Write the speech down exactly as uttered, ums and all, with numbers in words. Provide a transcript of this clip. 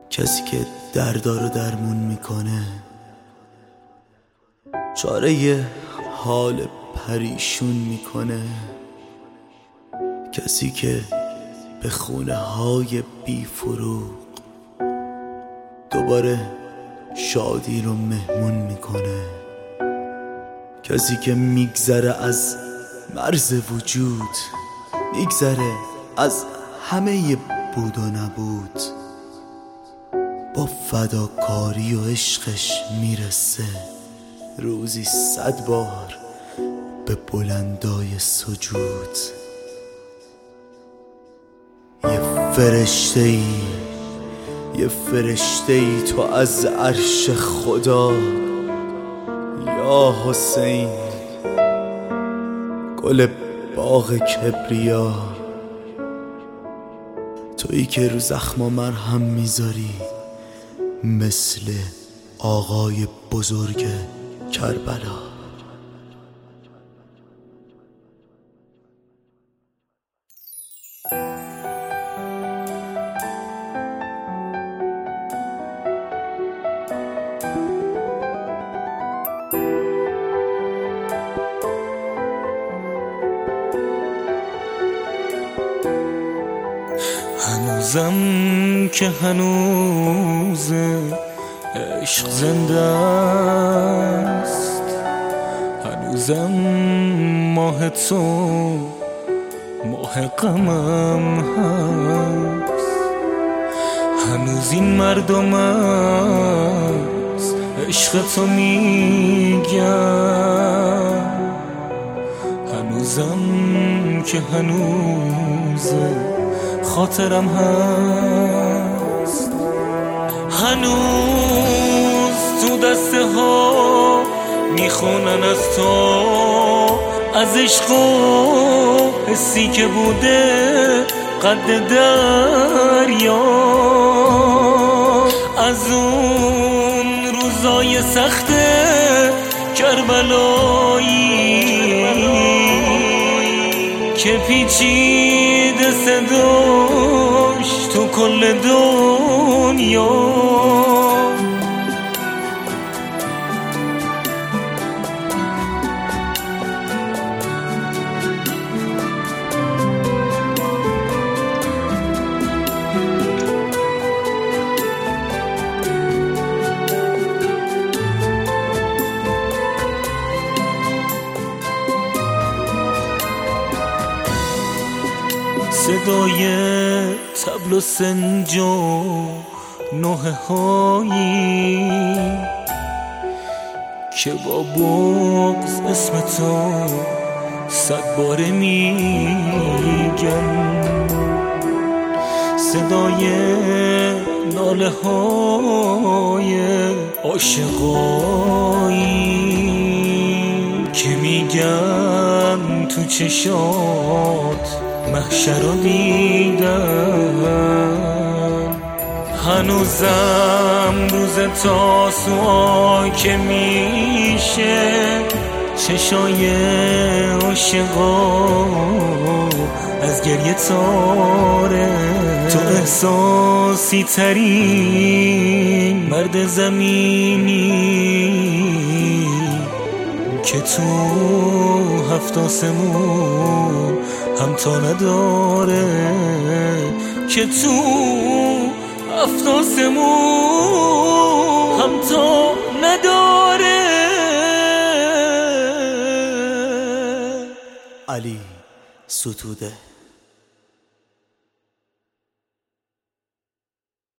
کسی که دردا رو درمون میکنه، چاره یه حال پریشون میکنه، کسی که به خونه های بی فروغ دوباره شادی رو مهمون میکنه، کسی که میگذره از مرز وجود، میگذره از همه بود و نبود، با فداکاری و عشقش میرسه روزی صد بار به بلندای سجود. یه فرشته ای یه فرشته ای تو از عرش خدا، یا حسین گل باغ کبریا، تویی که رو زخما مرهم میذاری مثل آقای بزرگ کربلا. هنوزم که هنوز عشق زنده است، هنوزم ماه تو ماه غمم هست، هنوز این مردم از عشق تو میگن، هنوزم که هنوز خاطرم هست، هنوز تو دسته ها میخونن از تو، از عشق و حسی که بوده قد دریا، از اون روزای سخت کربلایی که پیچیده صداش تو کل دنیا. صدای طبل و سنج و نوحه هایی که با بغض اسم تو صد باره میگن، صدای ناله های عاشقایی که میگن تو چشات محشر رو دیدن، هنوزم روز تاسوعا که میشه چشای عاشقا از گریه تاره، تو احساسی ترین مرد زمینی که تو هفت آسمون همتا نداره، که تو هفت آسمون همتا نداره. علی ستوده.